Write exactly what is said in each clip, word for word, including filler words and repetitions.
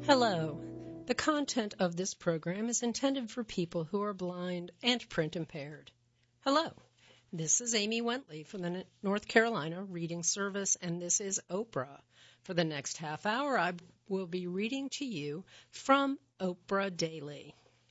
Hello. The content of this program is intended for people who are blind and print impaired. Hello. This is Amy Wentley from the North Carolina Reading Service, and this is Oprah. For the next half hour, I will be reading to you from Oprah Daily.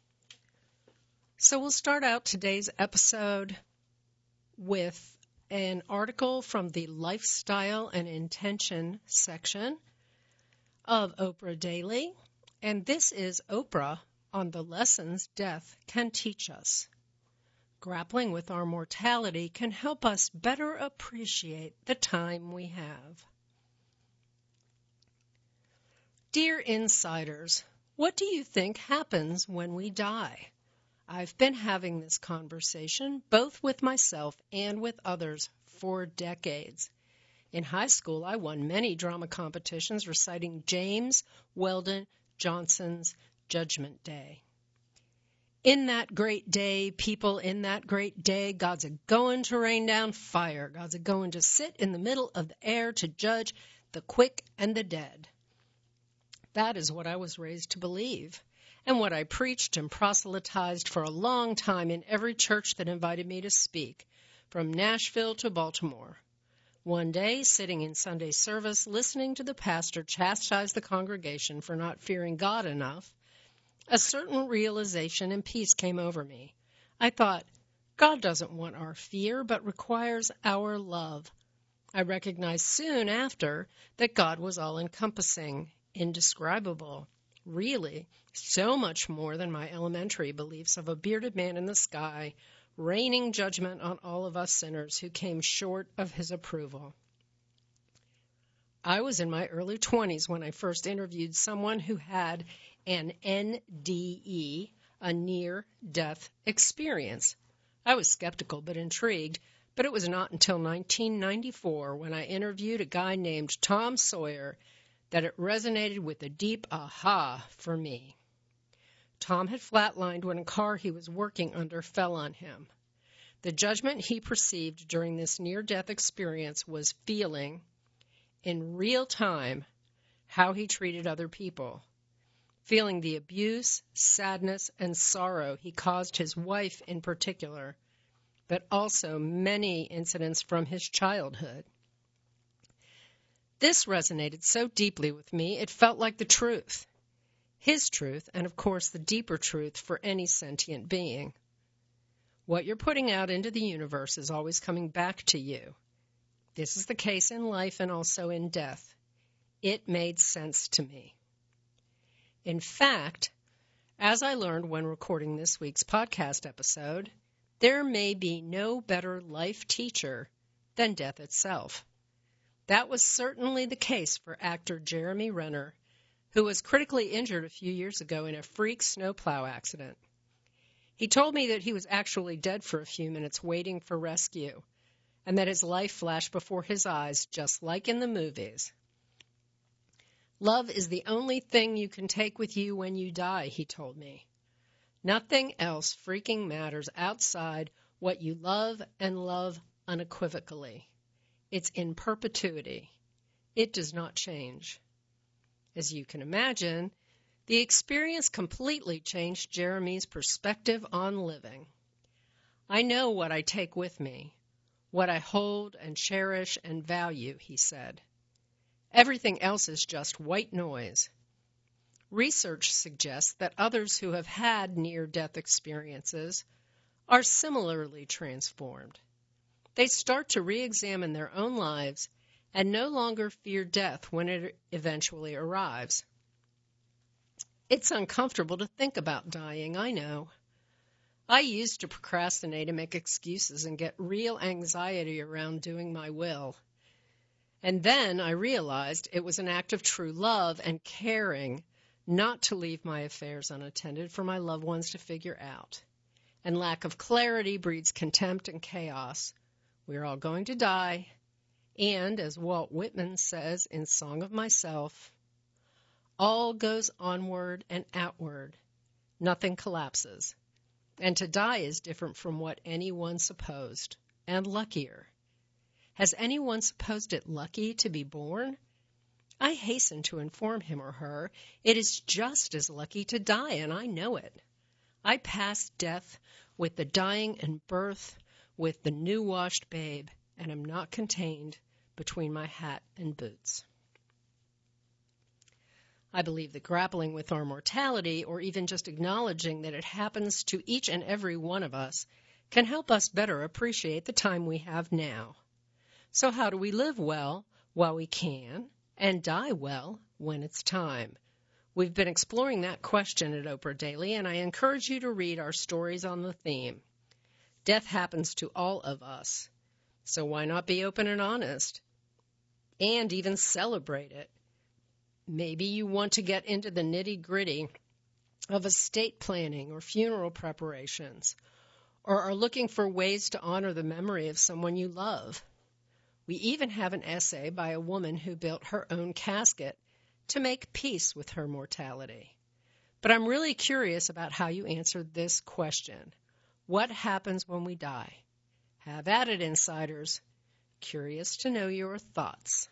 So we'll start out today's episode with an article from the Lifestyle and Intention section of Oprah Daily, and this is Oprah on the lessons death can teach us. Grappling with our mortality can help us better appreciate the time we have. Dear insiders, what do you think happens when we die? I've been having this conversation both with myself and with others for decades. In high school, I won many drama competitions reciting James Weldon Johnson's Judgment Day. In that great day, people, in that great day, God's a-going to rain down fire. God's a-going to sit in the middle of the air to judge the quick and the dead. That is what I was raised to believe, and what I preached and proselytized for a long time in every church that invited me to speak, from Nashville to Baltimore. One day, sitting in Sunday service, listening to the pastor chastise the congregation for not fearing God enough, a certain realization and peace came over me. I thought, God doesn't want our fear, but requires our love. I recognized soon after that God was all-encompassing, indescribable, really, so much more than my elementary beliefs of a bearded man in the sky, raining judgment on all of us sinners who came short of his approval. I was in my early twenties when I first interviewed someone who had an N D E, a near-death experience. I was skeptical but intrigued, but it was not until nineteen ninety-four when I interviewed a guy named Tom Sawyer that it resonated with a deep aha for me. Tom had flatlined when a car he was working under fell on him. The judgment he perceived during this near-death experience was feeling, in real time, how he treated other people, feeling the abuse, sadness, and sorrow he caused his wife in particular, but also many incidents from his childhood. This resonated so deeply with me, it felt like the truth. His truth, and of course the deeper truth for any sentient being. What you're putting out into the universe is always coming back to you. This is the case in life and also in death. It made sense to me. In fact, as I learned when recording this week's podcast episode, there may be no better life teacher than death itself. That was certainly the case for actor Jeremy Renner, who was critically injured a few years ago in a freak snowplow accident. He told me that he was actually dead for a few minutes waiting for rescue, and that his life flashed before his eyes just like in the movies. Love is the only thing you can take with you when you die, he told me. Nothing else freaking matters outside what you love and love unequivocally. It's in perpetuity. It does not change. As you can imagine, the experience completely changed Jeremy's perspective on living. I know what I take with me, what I hold and cherish and value, he said. Everything else is just white noise. Research suggests that others who have had near-death experiences are similarly transformed. They start to re-examine their own lives and no longer fear death when it eventually arrives. It's uncomfortable to think about dying, I know. I used to procrastinate and make excuses and get real anxiety around doing my will. And then I realized it was an act of true love and caring not to leave my affairs unattended for my loved ones to figure out. And lack of clarity breeds contempt and chaos. We're all going to die. And, as Walt Whitman says in Song of Myself, all goes onward and outward. Nothing collapses. And to die is different from what anyone supposed, and luckier. Has anyone supposed it lucky to be born? I hasten to inform him or her it is just as lucky to die, and I know it. I pass death with the dying and birth with the new-washed babe, and am not contained between my hat and boots. I believe that grappling with our mortality, or even just acknowledging that it happens to each and every one of us, can help us better appreciate the time we have now. So how do we live well while we can, and die well when it's time? We've been exploring that question at Oprah Daily, and I encourage you to read our stories on the theme. Death happens to all of us, so why not be open and honest, and even celebrate it? Maybe you want to get into the nitty-gritty of estate planning or funeral preparations, or are looking for ways to honor the memory of someone you love. We even have an essay by a woman who built her own casket to make peace with her mortality. But I'm really curious about how you answered this question. What happens when we die? Have at it, insiders. Curious to know your thoughts.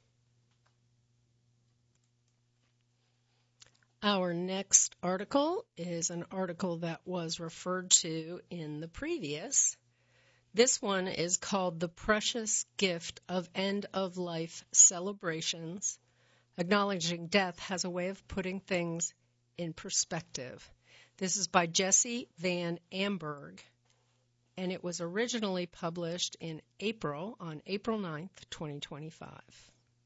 Our next article is an article that was referred to in the previous. This one is called The Precious Gift of End-of-Life Celebrations. Acknowledging death has a way of putting things in perspective. This is by Jesse Van Amberg, and it was originally published in April, on April ninth, twenty twenty-five.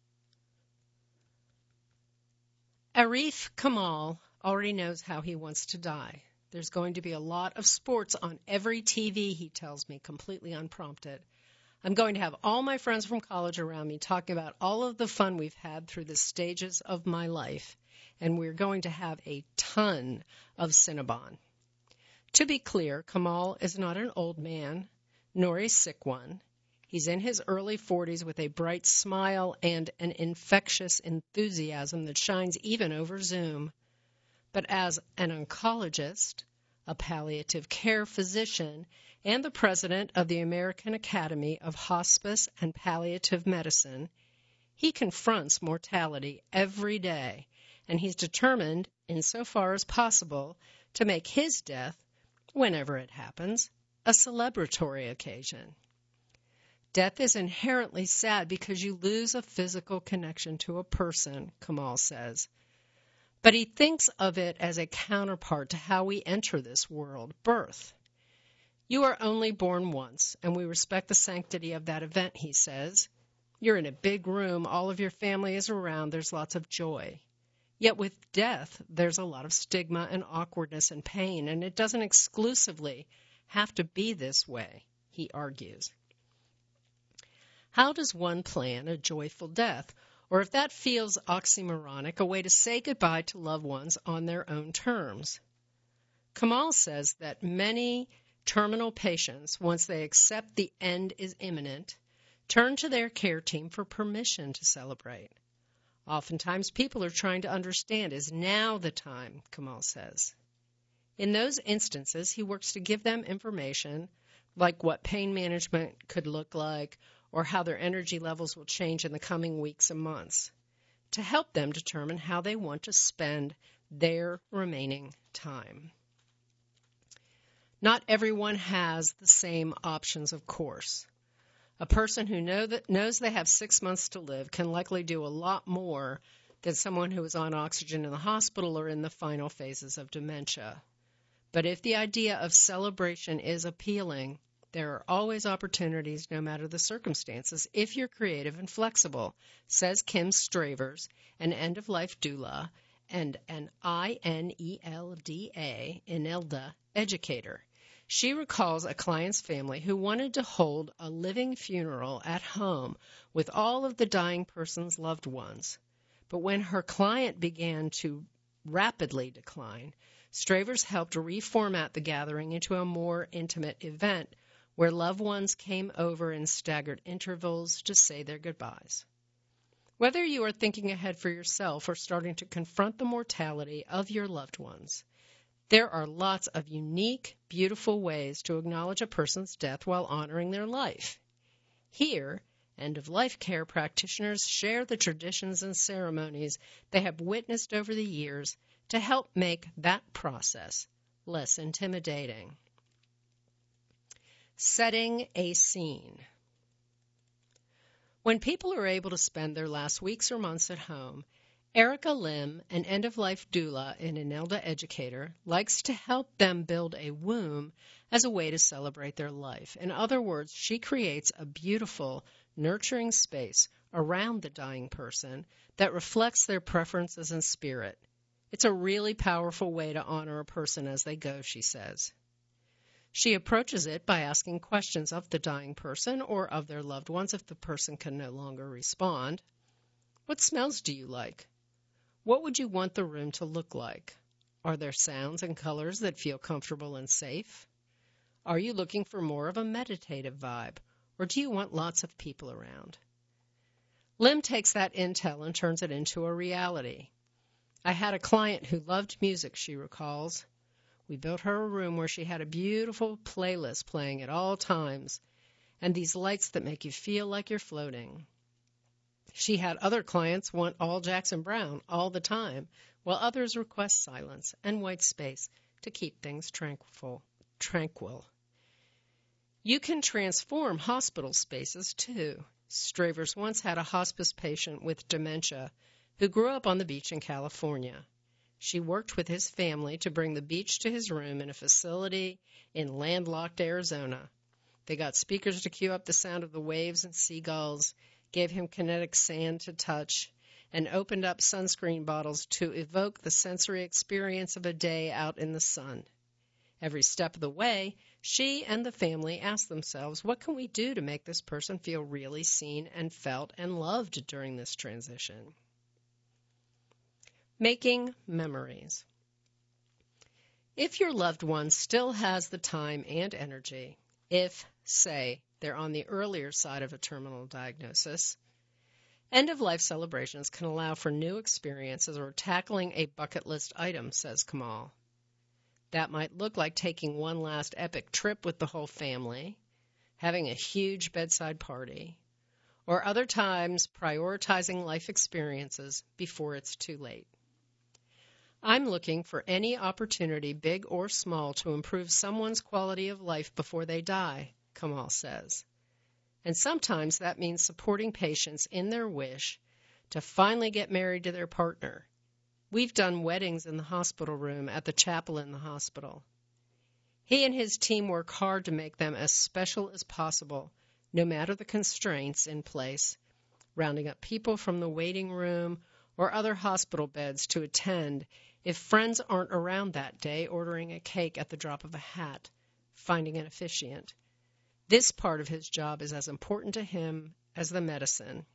Arif Kamal already knows how he wants to die. There's going to be a lot of sports on every T V, he tells me, completely unprompted. I'm going to have all my friends from college around me talking about all of the fun we've had through the stages of my life, and we're going to have a ton of Cinnabon. To be clear, Kamal is not an old man, nor a sick one. He's in his early forties with a bright smile and an infectious enthusiasm that shines even over Zoom. But as an oncologist, a palliative care physician, and the president of the American Academy of Hospice and Palliative Medicine, he confronts mortality every day, and he's determined, insofar as possible, to make his death, whenever it happens, a celebratory occasion. Death is inherently sad because you lose a physical connection to a person, Kamal says. But he thinks of it as a counterpart to how we enter this world, birth. You are only born once, and we respect the sanctity of that event, he says. You're in a big room, all of your family is around, there's lots of joy. Yet with death, there's a lot of stigma and awkwardness and pain, and it doesn't exclusively have to be this way, he argues. How does one plan a joyful death? Or if that feels oxymoronic, a way to say goodbye to loved ones on their own terms. Kamal says that many terminal patients, once they accept the end is imminent, turn to their care team for permission to celebrate. Oftentimes people are trying to understand, is now the time, Kamal says. In those instances, he works to give them information like what pain management could look like, or how their energy levels will change in the coming weeks and months, to help them determine how they want to spend their remaining time. Not everyone has the same options, of course. A person who know that, knows they have six months to live can likely do a lot more than someone who is on oxygen in the hospital or in the final phases of dementia. But if the idea of celebration is appealing, there are always opportunities, no matter the circumstances, if you're creative and flexible, says Kim Stravers, an end-of-life doula and an I N E L D A, INELDA, educator. She recalls a client's family who wanted to hold a living funeral at home with all of the dying person's loved ones. But when her client began to rapidly decline, Stravers helped reformat the gathering into a more intimate event where loved ones came over in staggered intervals to say their goodbyes. Whether you are thinking ahead for yourself or starting to confront the mortality of your loved ones, there are lots of unique, beautiful ways to acknowledge a person's death while honoring their life. Here, End-of-life care practitioners share the traditions and ceremonies they have witnessed over the years to help make that process less intimidating. Setting a scene. When people are able to spend their last weeks or months at home, Erica Lim, an end-of-life doula and Inelda educator, likes to help them build a womb as a way to celebrate their life. In other words, she creates a beautiful, nurturing space around the dying person that reflects their preferences and spirit. It's a really powerful way to honor a person as they go, she says. She approaches it by asking questions of the dying person or of their loved ones if the person can no longer respond. What smells do you like? What would you want the room to look like? Are there sounds and colors that feel comfortable and safe? Are you looking for more of a meditative vibe, or do you want lots of people around? Lim takes that intel and turns it into a reality. I had a client who loved music, she recalls. We built her a room where she had a beautiful playlist playing at all times, and these lights that make you feel like you're floating. She had other clients want all Jackson Browne all the time, while others request silence and white space to keep things tranquil. tranquil. You can transform hospital spaces, too. Stravers once had a hospice patient with dementia who grew up on the beach in California. She worked with his family to bring the beach to his room in a facility in landlocked Arizona. They got speakers to cue up the sound of the waves and seagulls, gave him kinetic sand to touch, and opened up sunscreen bottles to evoke the sensory experience of a day out in the sun. Every step of the way, she and the family asked themselves, what can we do to make this person feel really seen and felt and loved during this transition? Making memories. If your loved one still has the time and energy, if, say, they're on the earlier side of a terminal diagnosis, end-of-life celebrations can allow for new experiences or tackling a bucket list item, says Kamal. That might look like taking one last epic trip with the whole family, having a huge bedside party, or other times prioritizing life experiences before it's too late. I'm looking for any opportunity, big or small, to improve someone's quality of life before they die, Kamal says. And sometimes that means supporting patients in their wish to finally get married to their partner. We've done weddings in the hospital room at the chapel in the hospital. He and his team work hard to make them as special as possible, no matter the constraints in place, rounding up people from the waiting room or other hospital beds to attend if friends aren't around that day, ordering a cake at the drop of a hat, finding an officiant. This part of his job is as important to him as the medicine.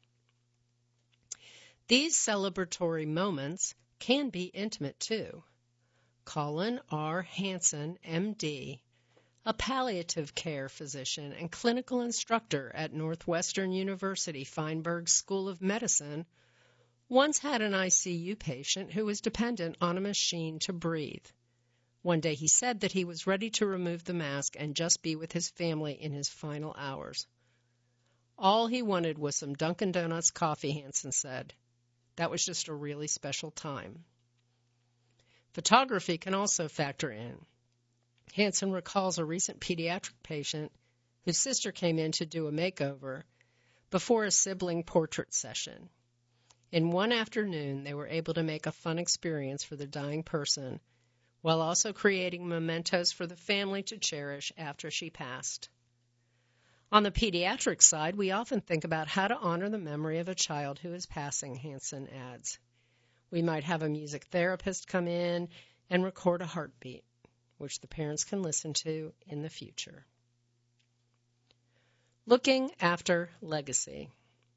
These celebratory moments can be intimate, too. Colin R. Hansen, M D, a palliative care physician and clinical instructor at Northwestern University Feinberg School of Medicine, once had an I C U patient who was dependent on a machine to breathe. One day he said that he was ready to remove the mask and just be with his family in his final hours. All he wanted was some Dunkin' Donuts coffee, Hansen said. That was just a really special time. Photography can also factor in. Hansen recalls a recent pediatric patient whose sister came in to do a makeover before a sibling portrait session. In one afternoon, they were able to make a fun experience for the dying person while also creating mementos for the family to cherish after she passed. On the pediatric side, we often think about how to honor the memory of a child who is passing, Hansen adds. We might have a music therapist come in and record a heartbeat, which the parents can listen to in the future. Looking after legacy.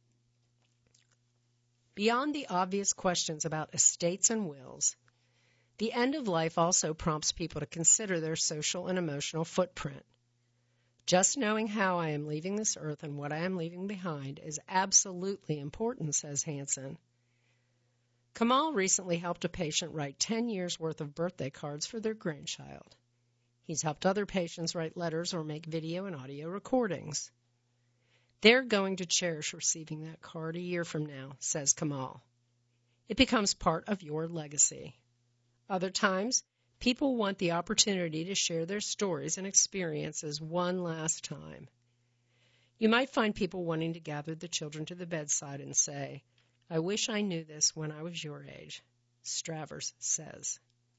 Beyond the obvious questions about estates and wills, the end of life also prompts people to consider their social and emotional footprint. Just knowing how I am leaving this earth and what I am leaving behind is absolutely important, says Hansen. Kamal recently helped a patient write ten years' worth of birthday cards for their grandchild. He's helped other patients write letters or make video and audio recordings. They're going to cherish receiving that card a year from now, says Kamal. It becomes part of your legacy. Other times, people want the opportunity to share their stories and experiences one last time. You might find people wanting to gather the children to the bedside and say, "I wish I knew this when I was your age," Stravers says.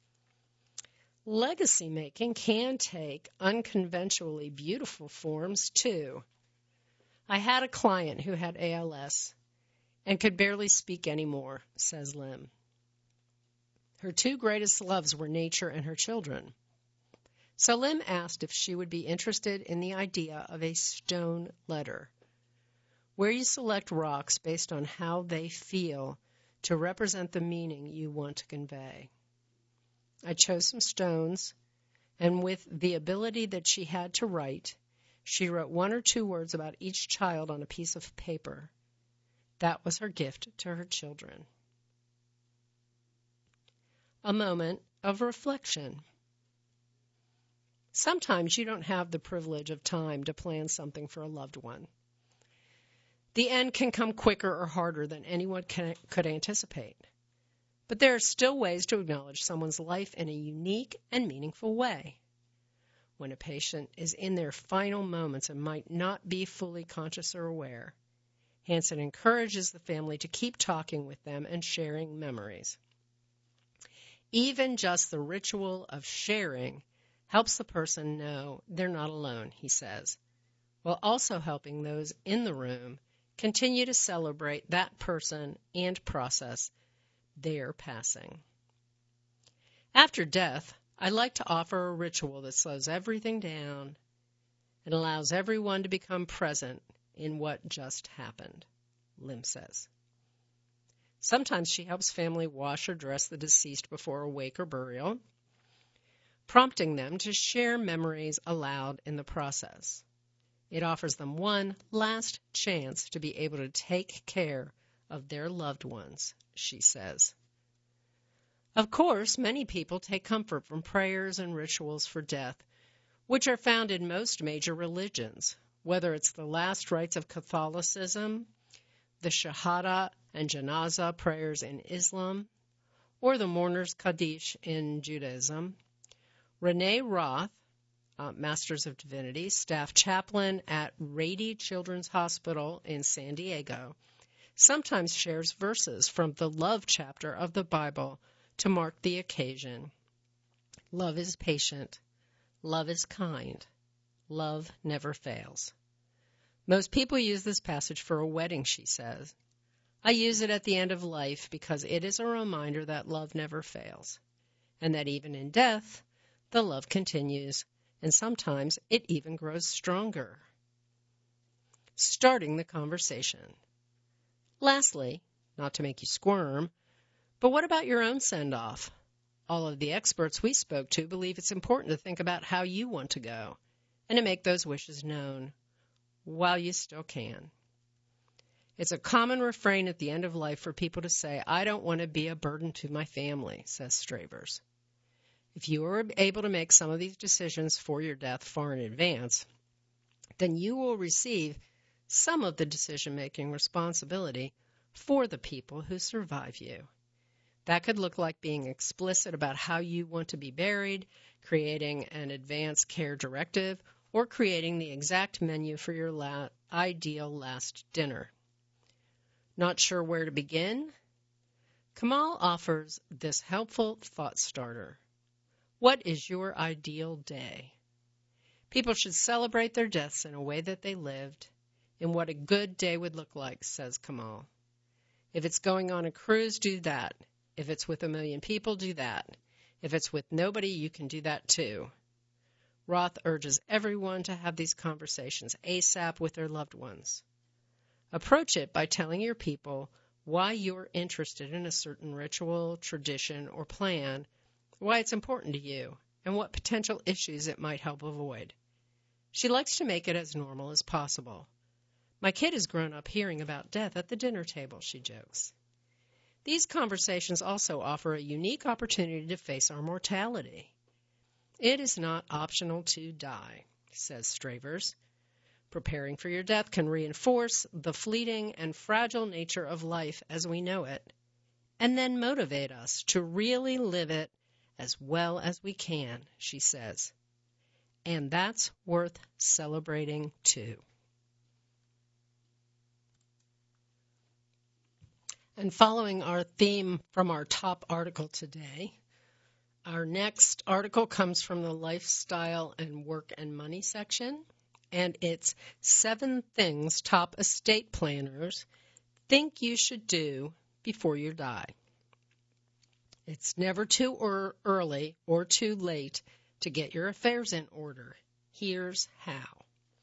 Legacy making can take unconventionally beautiful forms, too. I had a client who had A L S and could barely speak anymore, says Lim. Her two greatest loves were nature and her children. So Lim asked if she would be interested in the idea of a stone letter, where you select rocks based on how they feel to represent the meaning you want to convey. I chose some stones, and with the ability that she had to write, she wrote one or two words about each child on a piece of paper. That was her gift to her children. A moment of reflection. Sometimes you don't have the privilege of time to plan something for a loved one. The end can come quicker or harder than anyone can, could anticipate. But there are still ways to acknowledge someone's life in a unique and meaningful way. When a patient is in their final moments and might not be fully conscious or aware, Hansen encourages the family to keep talking with them and sharing memories. Even just the ritual of sharing helps the person know they're not alone, he says, while also helping those in the room continue to celebrate that person and process their passing. After death, I like to offer a ritual that slows everything down and allows everyone to become present in what just happened, Lim says. Sometimes she helps family wash or dress the deceased before a wake or burial, prompting them to share memories aloud in the process. It offers them one last chance to be able to take care of their loved ones, she says. Of course, many people take comfort from prayers and rituals for death, which are found in most major religions, whether it's the last rites of Catholicism, the Shahada and Janazah prayers in Islam, or the Mourner's Kaddish in Judaism. Renee Roth, uh, Masters of Divinity, staff chaplain at Rady Children's Hospital in San Diego, sometimes shares verses from the love chapter of the Bible to mark the occasion. Love is patient. Love is kind. Love never fails. Most people use this passage for a wedding, she says. I use it at the end of life because it is a reminder that love never fails, and that even in death, the love continues, and sometimes it even grows stronger. Starting the conversation. Lastly, not to make you squirm, but what about your own send-off? All of the experts we spoke to believe it's important to think about how you want to go and to make those wishes known while you still can. It's a common refrain at the end of life for people to say, "I don't want to be a burden to my family," says Stravers. If you are able to make some of these decisions for your death far in advance, then you will receive some of the decision-making responsibility for the people who survive you. That could look like being explicit about how you want to be buried, creating an advance care directive, or creating the exact menu for your la- ideal last dinner. Not sure where to begin? Kamal offers this helpful thought starter. What is your ideal day? People should celebrate their deaths in a way that they lived, and what a good day would look like, says Kamal. If it's going on a cruise, do that. If it's with a million people, do that. If it's with nobody, you can do that too. Roth urges everyone to have these conversations ASAP with their loved ones. Approach it by telling your people why you're interested in a certain ritual, tradition, or plan, why it's important to you, and what potential issues it might help avoid. She likes to make it as normal as possible. My kid has grown up hearing about death at the dinner table, she jokes. These conversations also offer a unique opportunity to face our mortality. It is not optional to die, says Stravers. Preparing for your death can reinforce the fleeting and fragile nature of life as we know it, and then motivate us to really live it as well as we can, she says. And that's worth celebrating too. And following our theme from our top article today, our next article comes from the Lifestyle and Work and Money section, and it's seven things top estate planners think you should do before you die. It's never too er- early or too late to get your affairs in order. Here's how.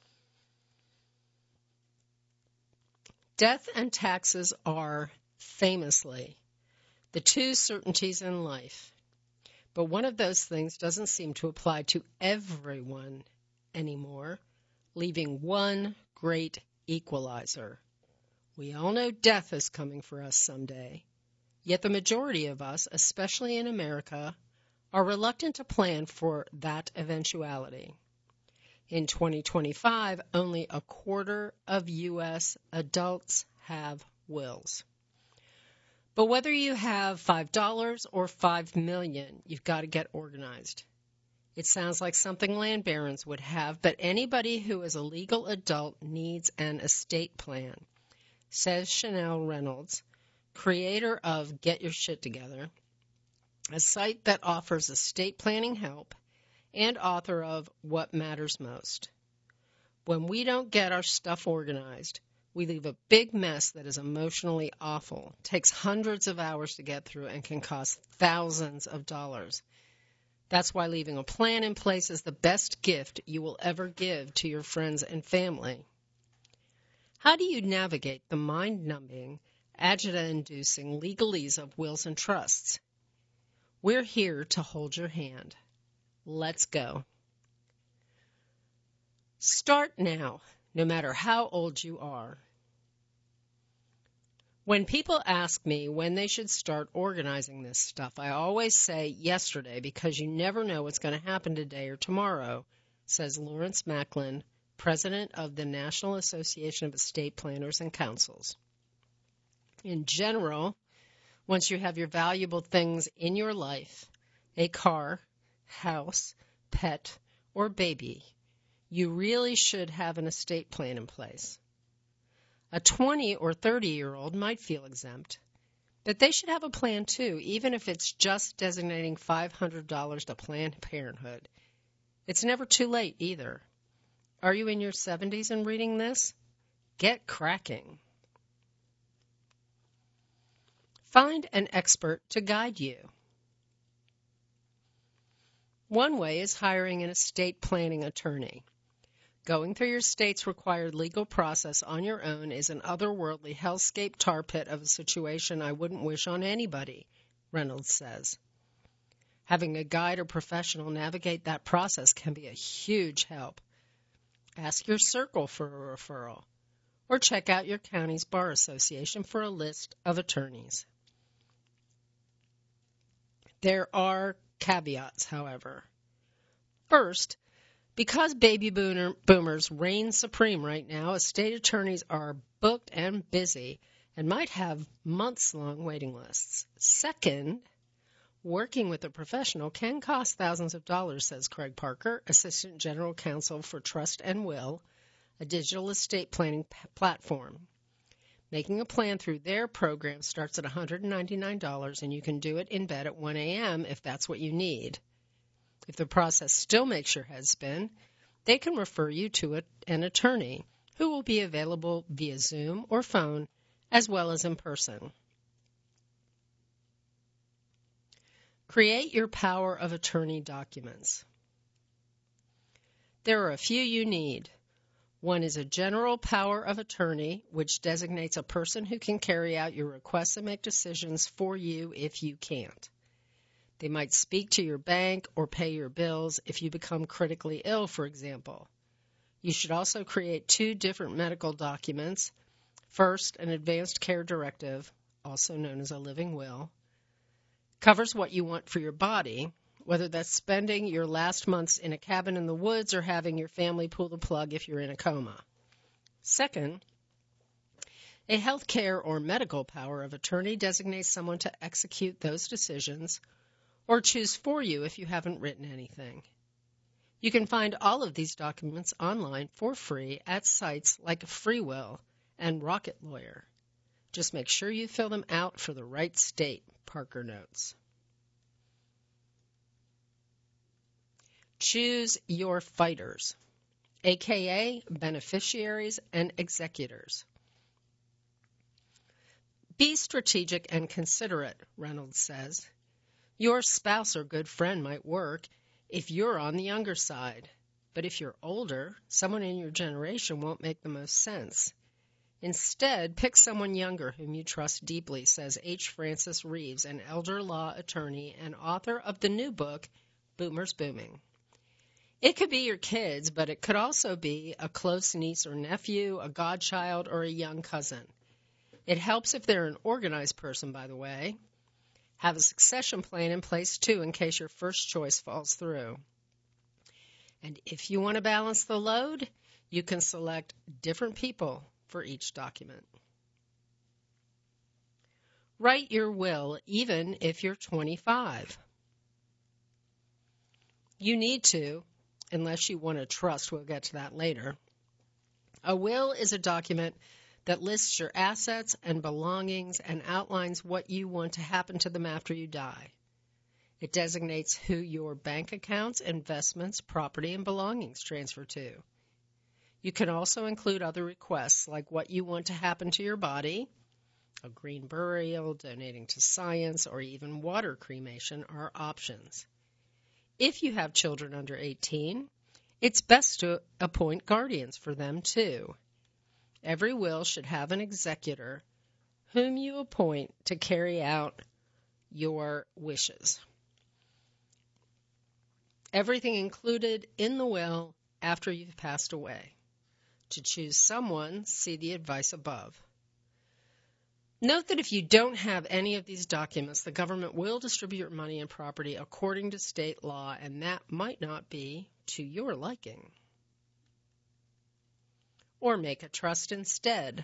Death and taxes are, famously, the two certainties in life. But one of those things doesn't seem to apply to everyone anymore, leaving one great equalizer. We all know death is coming for us someday, yet the majority of us, especially in America, are reluctant to plan for that eventuality. In twenty twenty-five, only a quarter of U S adults have wills. But whether you have five dollars or five million dollars, you've got to get organized. It sounds like something land barons would have, but anybody who is a legal adult needs an estate plan, says Chanel Reynolds, creator of Get Your Shit Together, a site that offers estate planning help, and author of What Matters Most. When we don't get our stuff organized, we leave a big mess that is emotionally awful, takes hundreds of hours to get through, and can cost thousands of dollars. That's why leaving a plan in place is the best gift you will ever give to your friends and family. How do you navigate the mind-numbing, agita-inducing legalese of wills and trusts? We're here to hold your hand. Let's go. Start now, no matter how old you are. When people ask me when they should start organizing this stuff, I always say yesterday because you never know what's going to happen today or tomorrow, says Lawrence Macklin, president of the National Association of Estate Planners and Counsels. In general, once you have your valuable things in your life, a car, house, pet, or baby, you really should have an estate plan in place. A twenty or thirty-year-old might feel exempt, but they should have a plan too, even if it's just designating five hundred dollars to Planned Parenthood. It's never too late either. Are you in your seventies and reading this? Get cracking. Find an expert to guide you. One way is hiring an estate planning attorney. Going through your state's required legal process on your own is an otherworldly hellscape tar pit of a situation I wouldn't wish on anybody, Reynolds says. Having a guide or professional navigate that process can be a huge help. Ask your circle for a referral, or check out your county's bar association for a list of attorneys. There are caveats, however. First, because baby boomer, boomers reign supreme right now, estate attorneys are booked and busy and might have months-long waiting lists. Second, working with a professional can cost thousands of dollars, says Craig Parker, Assistant General Counsel for Trust and Will, a digital estate planning p- platform. Making a plan through their program starts at one hundred ninety-nine dollars, and you can do it in bed at one a.m. if that's what you need. If the process still makes your head spin, they can refer you to a, an attorney who will be available via Zoom or phone as well as in person. Create your power of attorney documents. There are a few you need. One is a general power of attorney, which designates a person who can carry out your requests and make decisions for you if you can't. They might speak to your bank or pay your bills if you become critically ill, for example. You should also create two different medical documents. First, an advanced care directive, also known as a living will, covers what you want for your body, whether that's spending your last months in a cabin in the woods or having your family pull the plug if you're in a coma. Second, a health care or medical power of attorney designates someone to execute those decisions or choose for you if you haven't written anything. You can find all of these documents online for free at sites like FreeWill and Rocket Lawyer. Just make sure you fill them out for the right state, Parker notes. Choose your fighters, aka beneficiaries and executors. Be strategic and considerate, Reynolds says. Your spouse or good friend might work if you're on the younger side, but if you're older, someone in your generation won't make the most sense. Instead, pick someone younger whom you trust deeply, says H. Francis Reeves, an elder law attorney and author of the new book, Boomers Booming. It could be your kids, but it could also be a close niece or nephew, a godchild, or a young cousin. It helps if they're an organized person, by the way. Have a succession plan in place, too, in case your first choice falls through. And if you want to balance the load, you can select different people for each document. Write your will even if you're twenty-five. You need to, unless you want a trust. We'll get to that later. A will is a document that lists your assets and belongings and outlines what you want to happen to them after you die. It designates who your bank accounts, investments, property, and belongings transfer to. You can also include other requests like what you want to happen to your body, a green burial, donating to science, or even water cremation are options. If you have children under eighteen, it's best to appoint guardians for them too. Every will should have an executor whom you appoint to carry out your wishes. Everything included in the will after you've passed away. To choose someone, see the advice above. Note that if you don't have any of these documents, the government will distribute your money and property according to state law, and that might not be to your liking. Or make a trust instead.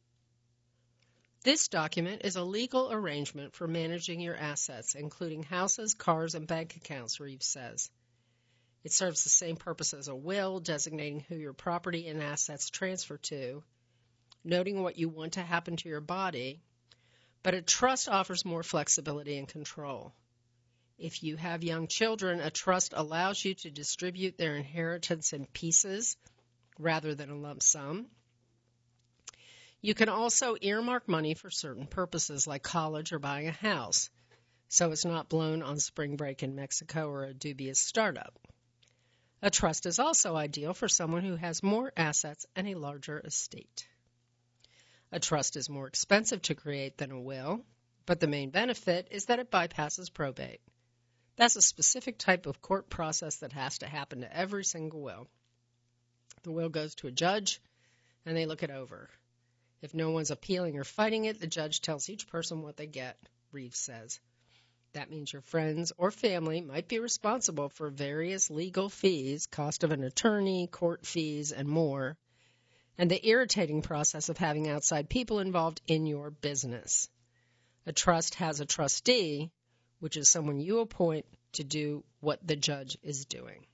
This document is a legal arrangement for managing your assets, including houses, cars, and bank accounts, Reeves says. It serves the same purpose as a will, designating who your property and assets transfer to, noting what you want to happen to your body, but a trust offers more flexibility and control. If you have young children, a trust allows you to distribute their inheritance in pieces rather than a lump sum. You can also earmark money for certain purposes like college or buying a house, so it's not blown on spring break in Mexico or a dubious startup. A trust is also ideal for someone who has more assets and a larger estate. A trust is more expensive to create than a will, but the main benefit is that it bypasses probate. That's a specific type of court process that has to happen to every single will. The will goes to a judge, and they look it over. If no one's appealing or fighting it, the judge tells each person what they get, Reeves says. That means your friends or family might be responsible for various legal fees, cost of an attorney, court fees, and more, and the irritating process of having outside people involved in your business. A trust has a trustee, which is someone you appoint to do what the judge is doing.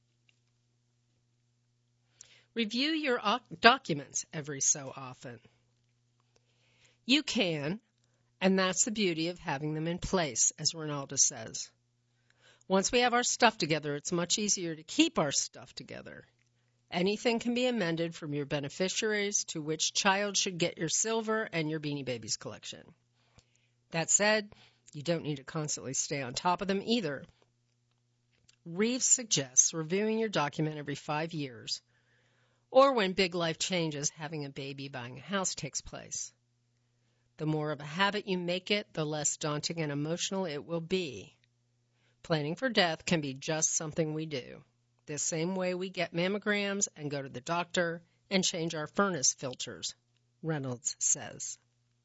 Review your documents every so often. You can, and that's the beauty of having them in place, as Ronaldo says. Once we have our stuff together, it's much easier to keep our stuff together. Anything can be amended from your beneficiaries to which child should get your silver and your Beanie Babies collection. That said, you don't need to constantly stay on top of them either. Reeves suggests reviewing your document every five years, or when big life changes, having a baby, buying a house takes place. The more of a habit you make it, the less daunting and emotional it will be. Planning for death can be just something we do, the same way we get mammograms and go to the doctor and change our furnace filters, Reynolds says.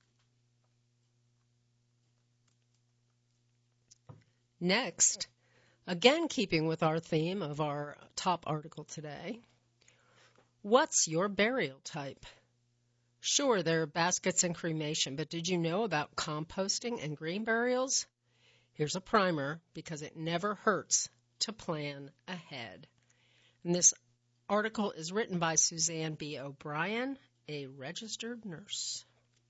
Next, again keeping with our theme of our top article today, What's your burial type? Sure, there are baskets and cremation, but did you know about composting and green burials? Here's a primer because it never hurts to plan ahead. And this article is written by Suzanne B. O'Brien, a registered nurse.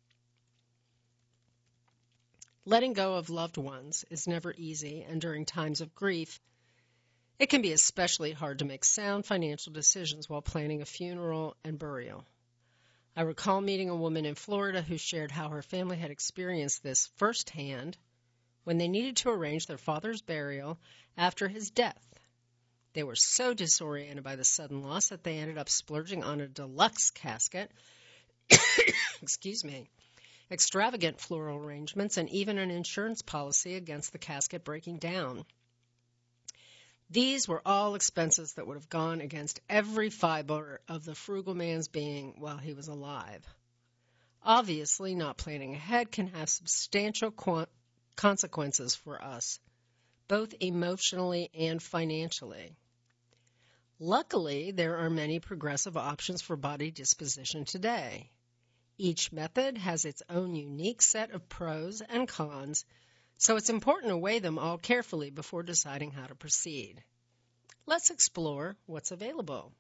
Letting go of loved ones is never easy, and during times of grief, it can be especially hard to make sound financial decisions while planning a funeral and burial. I recall meeting a woman in Florida who shared how her family had experienced this firsthand when they needed to arrange their father's burial after his death. They were so disoriented by the sudden loss that they ended up splurging on a deluxe casket, excuse me, extravagant floral arrangements, and even an insurance policy against the casket breaking down. These were all expenses that would have gone against every fiber of the frugal man's being while he was alive. Obviously, not planning ahead can have substantial qu- consequences for us, both emotionally and financially. Luckily, there are many progressive options for body disposition today. Each method has its own unique set of pros and cons, so it's important to weigh them all carefully before deciding how to proceed. Let's explore what's available.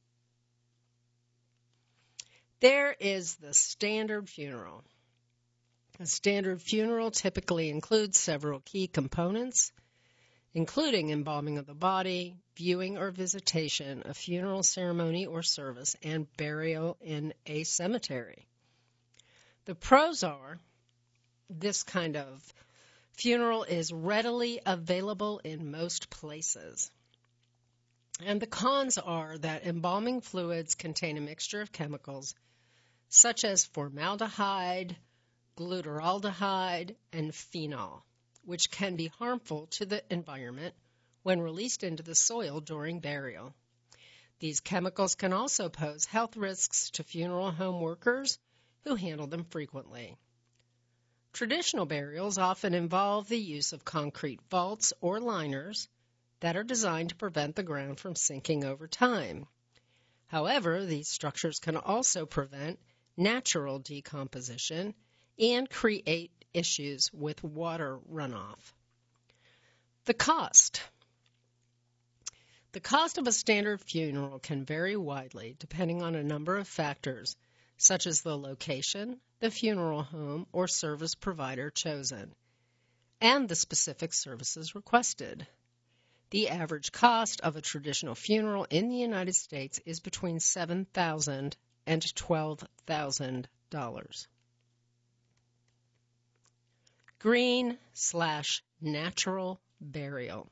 There is the standard funeral. A standard funeral typically includes several key components, including embalming of the body, viewing or visitation, a funeral ceremony or service, and burial in a cemetery. The pros are this kind of funeral is readily available in most places. And the cons are that embalming fluids contain a mixture of chemicals such as formaldehyde, glutaraldehyde, and phenol, which can be harmful to the environment when released into the soil during burial. These chemicals can also pose health risks to funeral home workers who handle them frequently. Traditional burials often involve the use of concrete vaults or liners that are designed to prevent the ground from sinking over time. However, these structures can also prevent natural decomposition and create issues with water runoff. The cost. The cost of a standard funeral can vary widely depending on a number of factors, such as the location, the funeral home, or service provider chosen, and the specific services requested. The average cost of a traditional funeral in the United States is between seven thousand dollars and twelve thousand dollars. Green slash natural burial.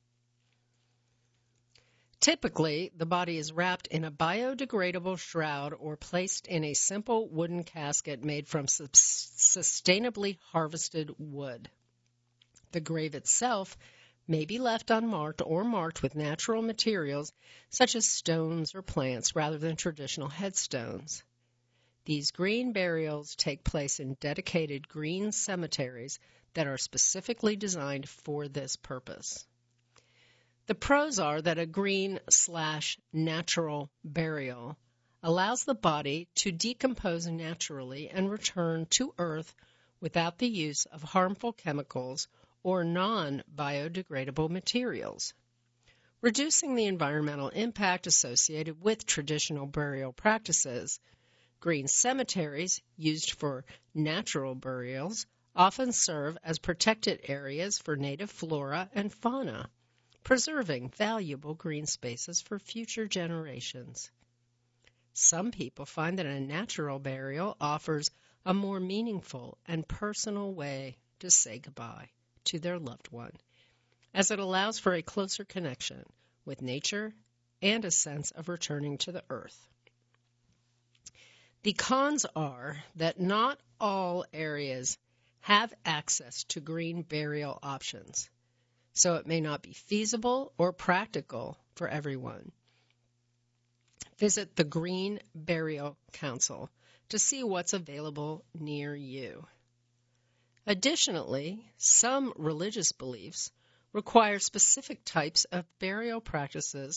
Typically, the body is wrapped in a biodegradable shroud or placed in a simple wooden casket made from sustainably harvested wood. The grave itself may be left unmarked or marked with natural materials such as stones or plants rather than traditional headstones. These green burials take place in dedicated green cemeteries that are specifically designed for this purpose. The pros are that a green slash natural burial allows the body to decompose naturally and return to earth without the use of harmful chemicals or non-biodegradable materials, reducing the environmental impact associated with traditional burial practices. Green cemeteries, used for natural burials, often serve as protected areas for native flora and fauna, preserving valuable green spaces for future generations. Some people find that a natural burial offers a more meaningful and personal way to say goodbye to their loved one, as it allows for a closer connection with nature and a sense of returning to the earth. The cons are that not all areas have access to green burial options, so it may not be feasible or practical for everyone. Visit the Green Burial Council to see what's available near you. Additionally, some religious beliefs require specific types of burial practices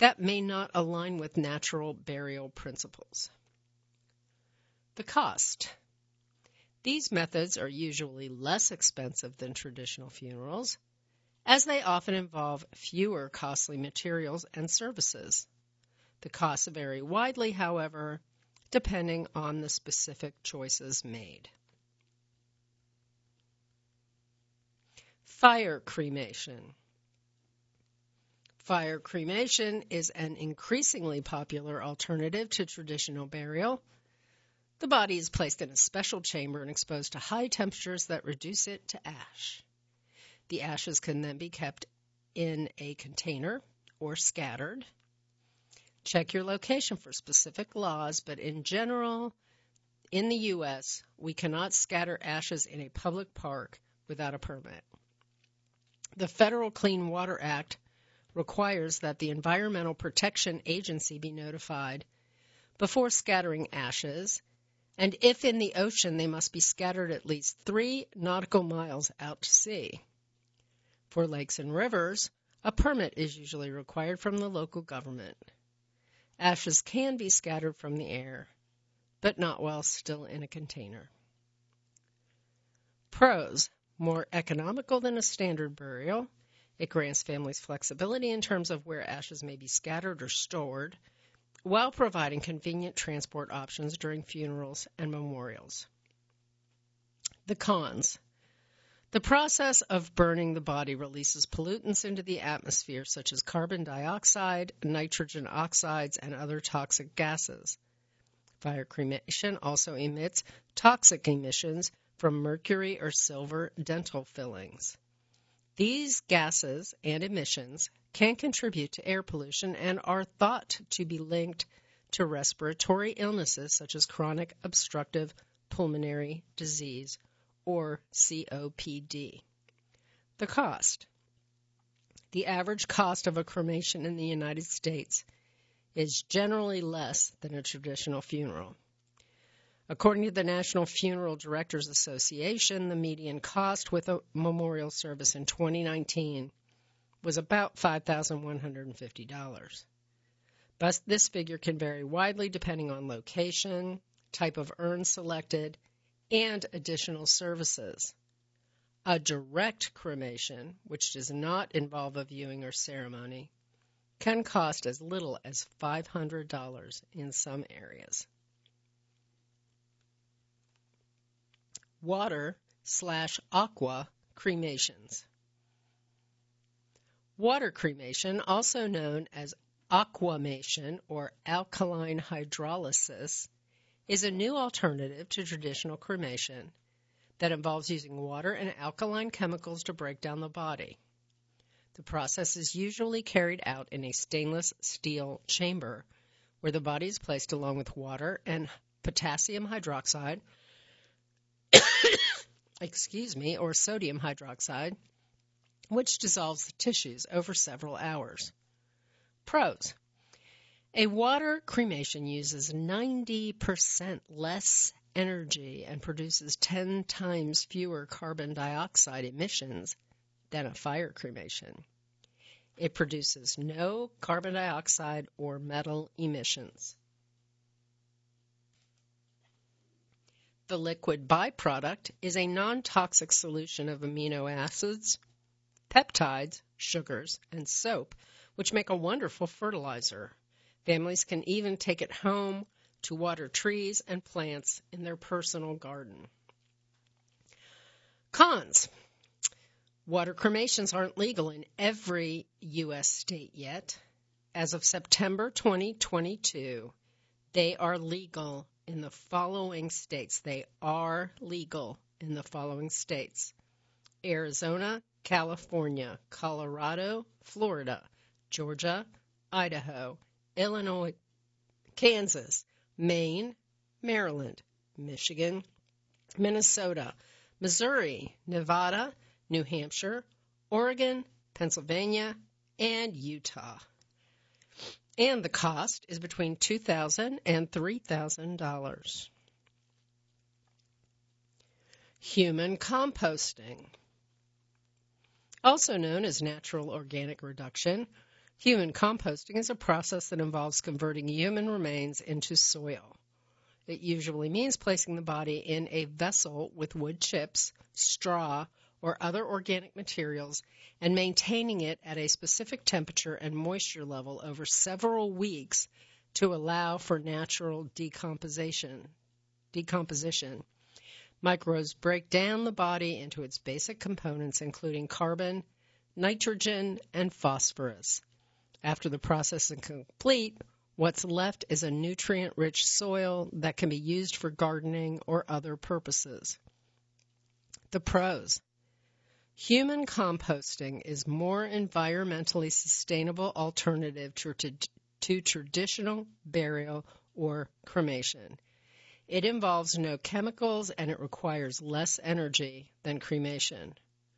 that may not align with natural burial principles. The cost. These methods are usually less expensive than traditional funerals, as they often involve fewer costly materials and services. The costs vary widely, however, depending on the specific choices made. Fire cremation. Fire cremation is an increasingly popular alternative to traditional burial. The body is placed in a special chamber and exposed to high temperatures that reduce it to ash. The ashes can then be kept in a container or scattered. Check your location for specific laws, but in general, in the U S, we cannot scatter ashes in a public park without a permit. The Federal Clean Water Act requires that the Environmental Protection Agency be notified before scattering ashes, and if in the ocean, they must be scattered at least three nautical miles out to sea. For lakes and rivers, a permit is usually required from the local government. Ashes can be scattered from the air, but not while still in a container. Pros: more economical than a standard burial. It grants families flexibility in terms of where ashes may be scattered or stored, while providing convenient transport options during funerals and memorials. The cons. The process of burning the body releases pollutants into the atmosphere such as carbon dioxide, nitrogen oxides, and other toxic gases. Fire cremation also emits toxic emissions from mercury or silver dental fillings. These gases and emissions can contribute to air pollution and are thought to be linked to respiratory illnesses such as chronic obstructive pulmonary disease, or C O P D. The cost. The average cost of a cremation in the United States is generally less than a traditional funeral. According to the National Funeral Directors Association, the median cost with a memorial service in twenty nineteen was about five thousand one hundred fifty dollars. But this figure can vary widely depending on location, type of urn selected, and additional services. A direct cremation, which does not involve a viewing or ceremony, can cost as little as five hundred dollars in some areas. Water slash aqua cremations. Water cremation, also known as aquamation or alkaline hydrolysis, is a new alternative to traditional cremation that involves using water and alkaline chemicals to break down the body. The process is usually carried out in a stainless steel chamber where the body is placed along with water and potassium hydroxide, excuse me, or sodium hydroxide, which dissolves the tissues over several hours. Pros. A water cremation uses ninety percent less energy and produces ten times fewer carbon dioxide emissions than a fire cremation. It produces no carbon dioxide or metal emissions. The liquid byproduct is a non-toxic solution of amino acids, peptides, sugars, and soap, which make a wonderful fertilizer. Families can even take it home to water trees and plants in their personal garden. Cons. Water cremations aren't legal in every U S state yet. As of September twenty twenty-two, they are legal in the following states. They are legal in the following states: Arizona, California, Colorado, Florida, Georgia, Idaho, Illinois, Kansas, Maine, Maryland, Michigan, Minnesota, Missouri, Nevada, New Hampshire, Oregon, Pennsylvania, and Utah. And the cost is between two thousand dollars and three thousand dollars. Human composting. Also known as natural organic reduction, Human composting is a process that involves converting human remains into soil. It usually means placing the body in a vessel with wood chips, straw, or other organic materials and maintaining it at a specific temperature and moisture level over several weeks to allow for natural decomposition. Decomposition. Microbes break down the body into its basic components, including carbon, nitrogen, and phosphorus. After the process is complete, what's left is a nutrient-rich soil that can be used for gardening or other purposes. The pros. Human composting is more environmentally sustainable alternative to, to traditional burial or cremation. It involves no chemicals and it requires less energy than cremation.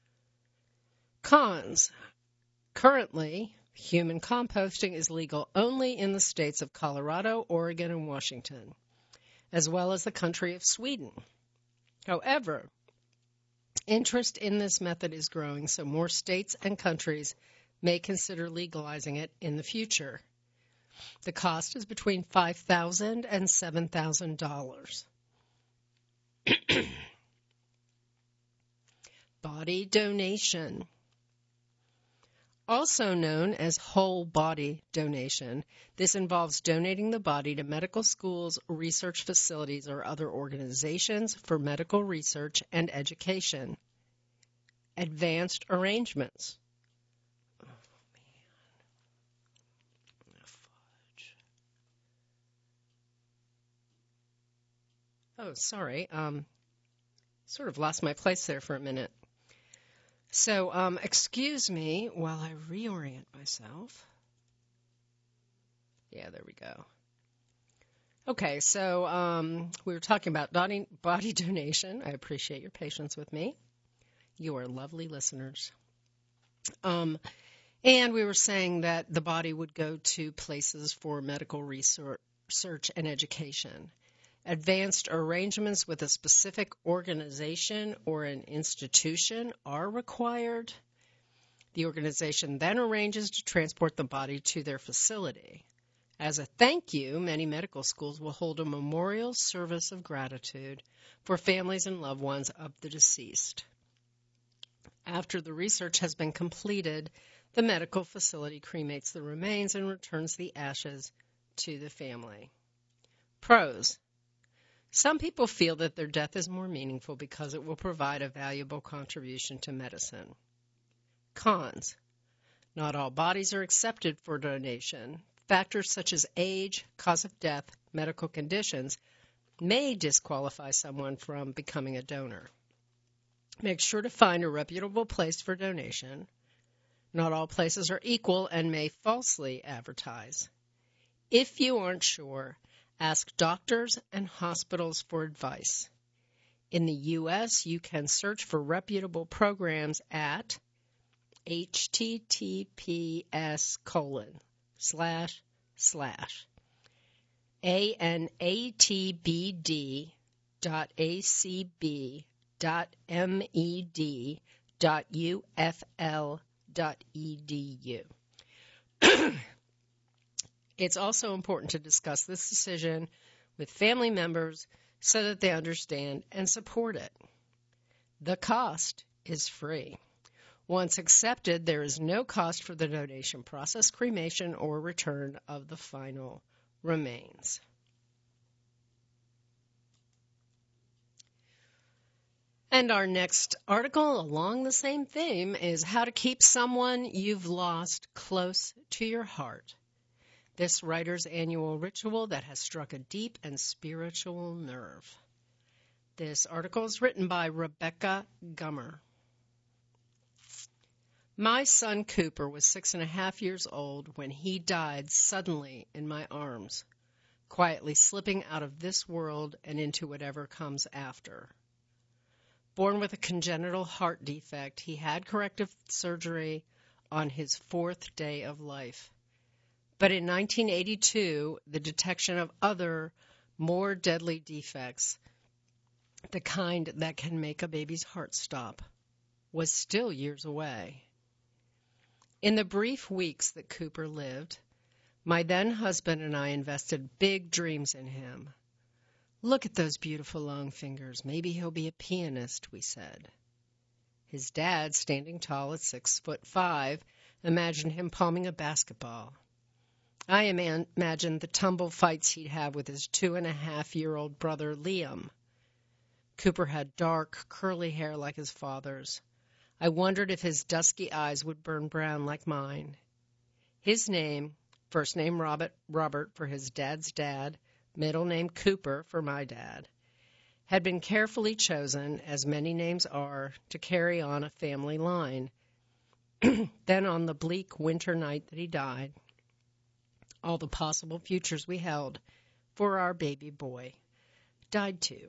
Cons. Currently, human composting is legal only in the states of Colorado, Oregon, and Washington, as well as the country of Sweden. However, interest in this method is growing, so more states and countries may consider legalizing it in the future. The cost is between five thousand dollars and seven thousand dollars. Body donation. Also known as whole body donation, this involves donating the body to medical schools, research facilities, or other organizations for medical research and education. Advanced arrangements. Oh, man. Fudge. Oh, sorry. Um, sort of lost my place there for a minute. So, um, excuse me while I reorient myself. Yeah, there we go. Okay, so um, we were talking about body, body donation. I appreciate your patience with me. You are lovely listeners. Um, and we were saying that the body would go to places for medical research and education. Advanced arrangements with a specific organization or an institution are required. The organization then arranges to transport the body to their facility. As a thank you, many medical schools will hold a memorial service of gratitude for families and loved ones of the deceased. After the research has been completed, the medical facility cremates the remains and returns the ashes to the family. Pros. Some people feel that their death is more meaningful because it will provide a valuable contribution to medicine. Cons. Not all bodies are accepted for donation. Factors such as age, cause of death, medical conditions may disqualify someone from becoming a donor. Make sure to find a reputable place for donation. Not all places are equal and may falsely advertise. If you aren't sure, ask doctors and hospitals for advice. In the U S, you can search for reputable programs at https colon slash slash anatbd dot acb dot med dot ufl dot edu. It's also important to discuss this decision with family members so that they understand and support it. The cost is free. Once accepted, there is no cost for the donation process, cremation, or return of the final remains. And our next article along the same theme is how to keep someone you've lost close to your heart. This writer's annual ritual that has struck a deep and spiritual nerve. This article is written by Rebecca Gummer. My son Cooper was six and a half years old when he died suddenly in my arms, quietly slipping out of this world and into whatever comes after. Born with a congenital heart defect, he had corrective surgery on his fourth day of life. But in nineteen eighty-two, the detection of other, more deadly defects, the kind that can make a baby's heart stop, was still years away. In the brief weeks that Cooper lived, my then husband and I invested big dreams in him. Look at those beautiful long fingers. Maybe he'll be a pianist, we said. His dad, standing tall at six foot five, imagined him palming a basketball. I iman- imagined the tumble fights he'd have with his two-and-a-half-year-old brother, Liam. Cooper had dark, curly hair like his father's. I wondered if his dusky eyes would burn brown like mine. His name, first name Robert, Robert for his dad's dad, middle name Cooper for my dad, had been carefully chosen, as many names are, to carry on a family line. Then on the bleak winter night that he died, all the possible futures we held for our baby boy died too.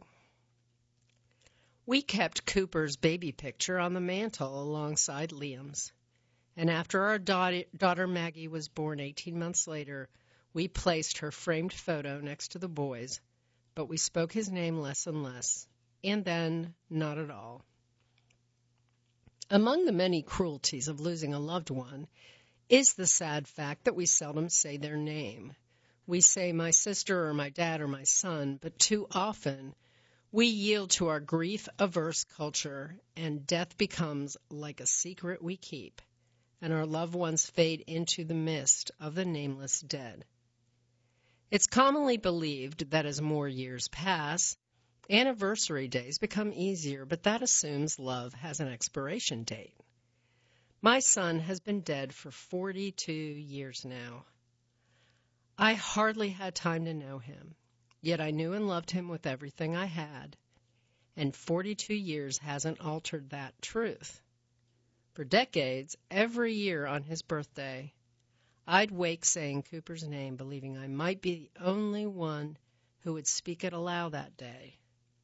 We kept Cooper's baby picture on the mantel alongside Liam's, and after our daughter, daughter Maggie was born eighteen months later, we placed her framed photo next to the boy's, but we spoke his name less and less, and then not at all. Among the many cruelties of losing a loved one is the sad fact that we seldom say their name. We say my sister or my dad or my son, but too often we yield to our grief-averse culture, and death becomes like a secret we keep, and our loved ones fade into the mist of the nameless dead. It's commonly believed that as more years pass, anniversary days become easier, but that assumes love has an expiration date. My son has been dead for forty-two years now. I hardly had time to know him, yet I knew and loved him with everything I had, and forty-two years hasn't altered that truth. For decades, every year on his birthday, I'd wake saying Cooper's name, believing I might be the only one who would speak it aloud that day.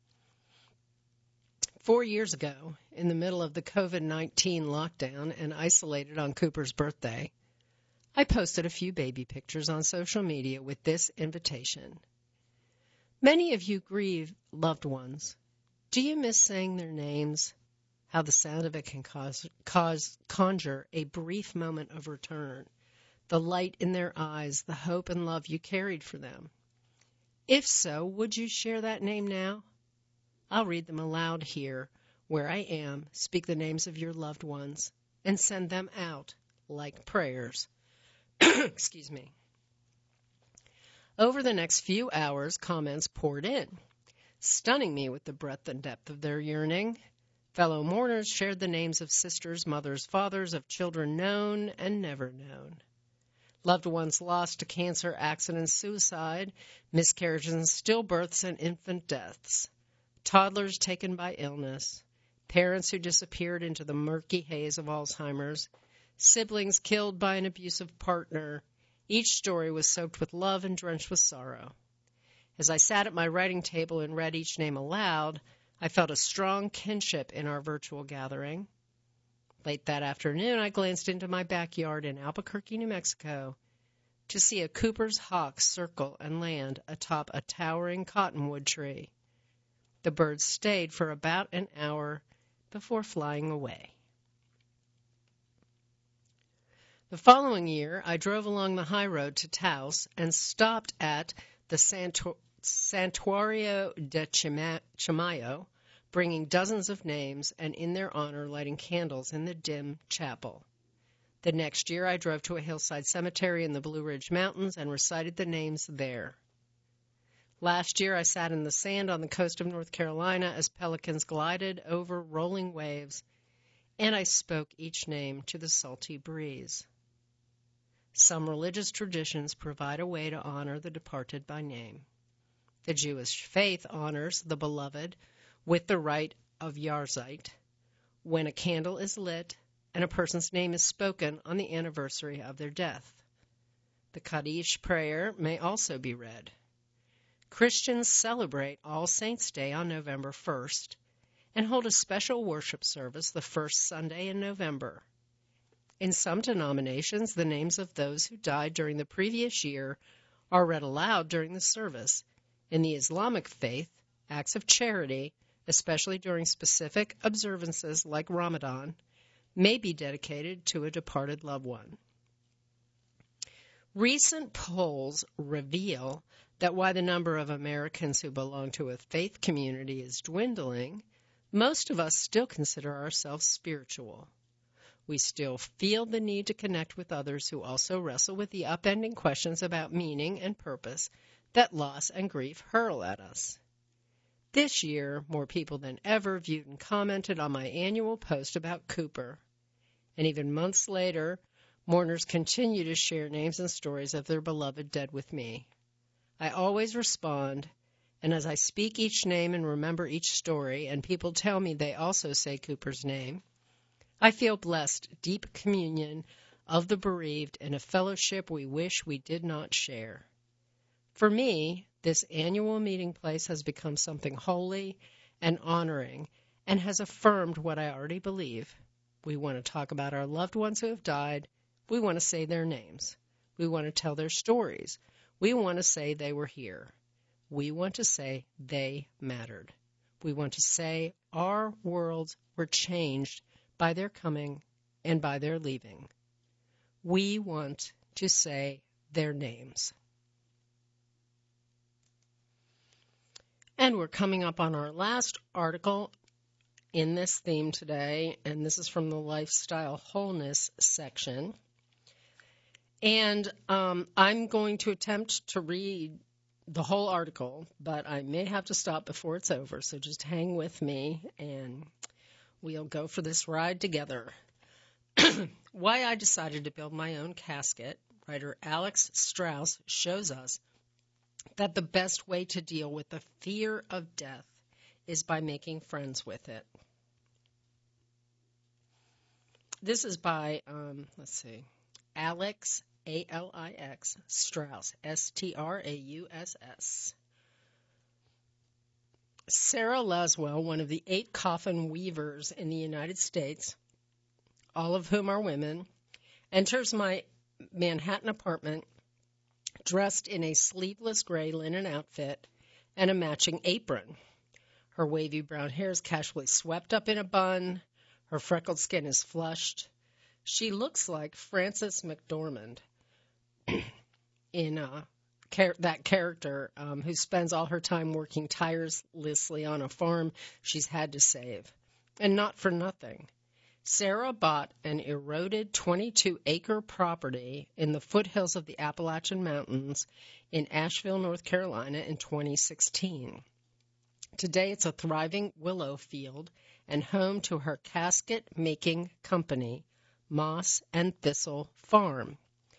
Four years ago, in the middle of the COVID nineteen lockdown and isolated on Cooper's birthday, I posted a few baby pictures on social media with this invitation. Many of you grieve loved ones. Do you miss saying their names? How the sound of it can cause, cause conjure a brief moment of return, the light in their eyes, the hope and love you carried for them. If so, would you share that name now? I'll read them aloud here, where I am, speak the names of your loved ones, and send them out like prayers. Excuse me. Over the next few hours, comments poured in, stunning me with the breadth and depth of their yearning. Fellow mourners shared the names of sisters, mothers, fathers, of children known and never known. Loved ones lost to cancer, accidents, suicide, miscarriages and stillbirths, and infant deaths. Toddlers taken by illness, parents who disappeared into the murky haze of Alzheimer's, siblings killed by an abusive partner. Each story was soaked with love and drenched with sorrow. As I sat at my writing table and read each name aloud, I felt a strong kinship in our virtual gathering. Late that afternoon, I glanced into my backyard in Albuquerque, New Mexico, to see a Cooper's hawk circle and land atop a towering cottonwood tree. The birds stayed for about an hour before flying away. The following year, I drove along the high road to Taos and stopped at the Santu- Santuario de Chimayo, bringing dozens of names and in their honor lighting candles in the dim chapel. The next year, I drove to a hillside cemetery in the Blue Ridge Mountains and recited the names there. Last year, I sat in the sand on the coast of North Carolina as pelicans glided over rolling waves, and I spoke each name to the salty breeze. Some religious traditions provide a way to honor the departed by name. The Jewish faith honors the beloved with the rite of Yahrzeit, when a candle is lit and a person's name is spoken on the anniversary of their death. The Kaddish prayer may also be read. Christians celebrate All Saints' Day on November first and hold a special worship service the first Sunday in November. In some denominations, the names of those who died during the previous year are read aloud during the service. In the Islamic faith, acts of charity, especially during specific observances like Ramadan, may be dedicated to a departed loved one. Recent polls reveal that while the number of Americans who belong to a faith community is dwindling, most of us still consider ourselves spiritual. We still feel the need to connect with others who also wrestle with the upending questions about meaning and purpose that loss and grief hurl at us. This year, more people than ever viewed and commented on my annual post about Cooper. And even months later, mourners continue to share names and stories of their beloved dead with me. I always respond, and as I speak each name and remember each story, and people tell me they also say Cooper's name, I feel blessed, deep communion of the bereaved, and a fellowship we wish we did not share. For me, this annual meeting place has become something holy and honoring, and has affirmed what I already believe. We want to talk about our loved ones who have died. We want to say their names. We want to tell their stories. We want to say they were here. We want to say they mattered. We want to say our worlds were changed by their coming and by their leaving. We want to say their names. And we're coming up on our last article in this theme today, and this is from the Lifestyle Wholeness section. And um, I'm going to attempt to read the whole article, but I may have to stop before it's over, so just hang with me, and we'll go for this ride together. Why I decided to build my own casket, writer Alex Strauss shows us that the best way to deal with the fear of death is by making friends with it. This is by, um, let's see, Alex, A L I X, Strauss, S T R A U S S. Sarah Laswell, one of the eight coffin weavers in the United States, all of whom are women, enters my Manhattan apartment dressed in a sleeveless gray linen outfit and a matching apron. Her wavy brown hair is casually swept up in a bun. Her freckled skin is flushed. She looks like Frances McDormand in uh, char- that character um, who spends all her time working tirelessly on a farm she's had to save. And not for nothing. Sarah bought an eroded twenty-two acre property in the foothills of the Appalachian Mountains in Asheville, North Carolina in twenty sixteen. Today it's a thriving willow field and home to her casket-making company, Moss and Thistle Farm.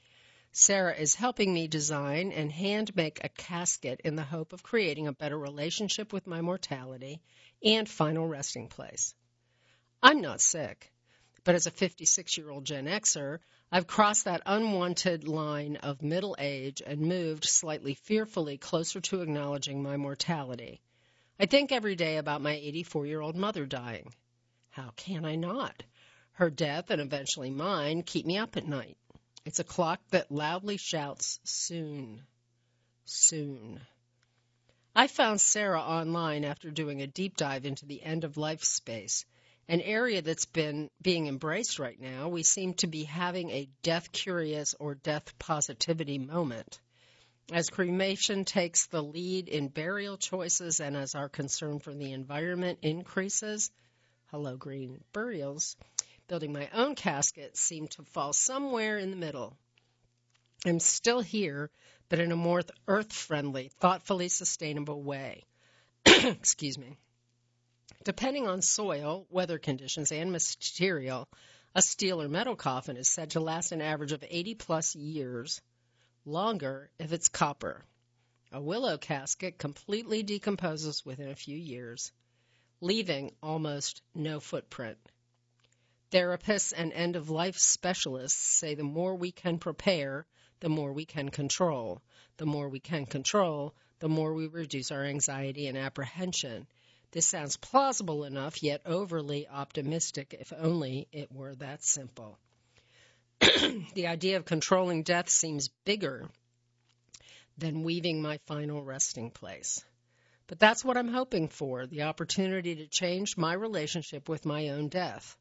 Sarah is helping me design and hand-make a casket in the hope of creating a better relationship with my mortality and final resting place. I'm not sick, but as a fifty-six-year-old Gen Xer, I've crossed that unwanted line of middle age and moved slightly fearfully closer to acknowledging my mortality. I think every day about my eighty-four-year-old mother dying. How can I not? Her death, and eventually mine, keep me up at night. It's a clock that loudly shouts, soon, soon. I found Sarah online after doing a deep dive into the end-of-life space, an area that's been being embraced right now. We seem to be having a death-curious or death-positivity moment. As cremation takes the lead in burial choices and as our concern for the environment increases, hello green burials, building my own casket seemed to fall somewhere in the middle. I'm still here, but in a more earth-friendly, thoughtfully sustainable way. Excuse me. Depending on soil, weather conditions, and material, a steel or metal coffin is said to last an average of eighty plus years, longer if it's copper. A willow casket completely decomposes within a few years, leaving almost no footprint. Therapists and end-of-life specialists say the more we can prepare, the more we can control. The more we can control, the more we reduce our anxiety and apprehension. This sounds plausible enough, yet overly optimistic, if only it were that simple. The idea of controlling death seems bigger than weaving my final resting place. But that's what I'm hoping for, the opportunity to change my relationship with my own death.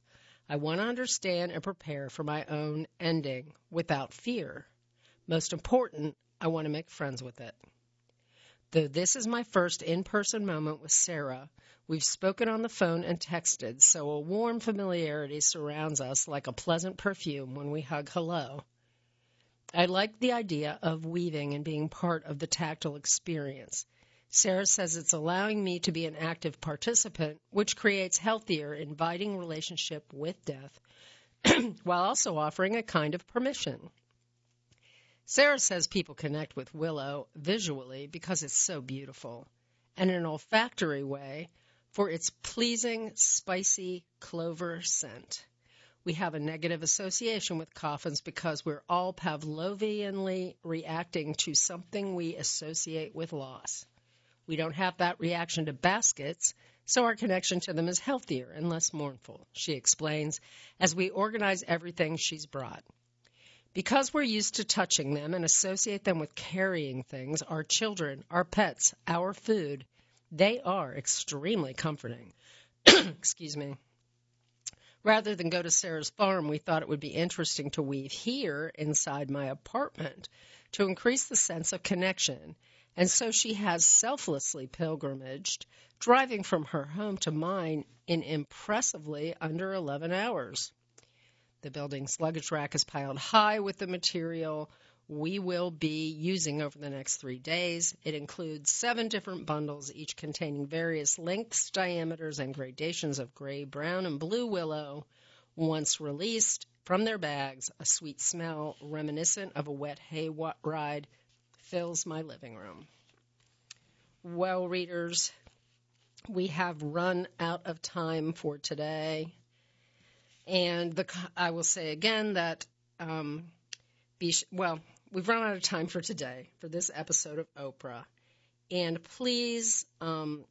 I want to understand and prepare for my own ending without fear. Most important, I want to make friends with it. Though this is my first in-person moment with Sarah, we've spoken on the phone and texted, so a warm familiarity surrounds us like a pleasant perfume when we hug hello. I like the idea of weaving and being part of the tactile experience. Sarah says it's allowing me to be an active participant, which creates healthier, inviting relationship with death, while also offering a kind of permission. Sarah says people connect with Willow visually because it's so beautiful, and in an olfactory way for its pleasing, spicy clover scent. We have a negative association with coffins because we're all Pavlovianly reacting to something we associate with loss. We don't have that reaction to baskets, so our connection to them is healthier and less mournful, she explains, as we organize everything she's brought. Because we're used to touching them and associate them with carrying things, our children, our pets, our food, they are extremely comforting. Excuse me. Rather than go to Sarah's farm, we thought it would be interesting to weave here inside my apartment to increase the sense of connection. And so she has selflessly pilgrimaged, driving from her home to mine in impressively under eleven hours. The building's luggage rack is piled high with the material we will be using over the next three days. It includes seven different bundles, each containing various lengths, diameters, and gradations of gray, brown, and blue willow. Once released from their bags, a sweet smell reminiscent of a wet hay ride fills my living room. Well, readers, we have run out of time for today. And the, I will say again that, um, be, well, we've run out of time for today, for this episode of Oprah. And please um,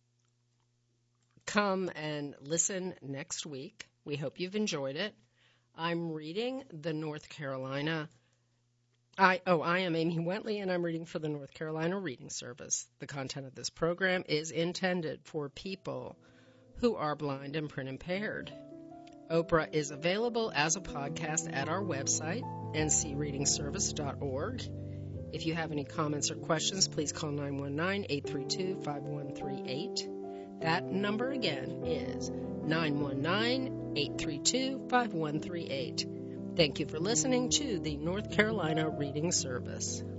come and listen next week. We hope you've enjoyed it. I'm reading the North Carolina, I oh, I am Amy Wentley, and I'm reading for the North Carolina Reading Service. The content of this program is intended for people who are blind and print impaired. Oprah is available as a podcast at our website, n c reading service dot org. If you have any comments or questions, please call nine one nine, eight three two, five one three eight. That number again is nine one nine, eight three two, five one three eight. Thank you for listening to the North Carolina Reading Service.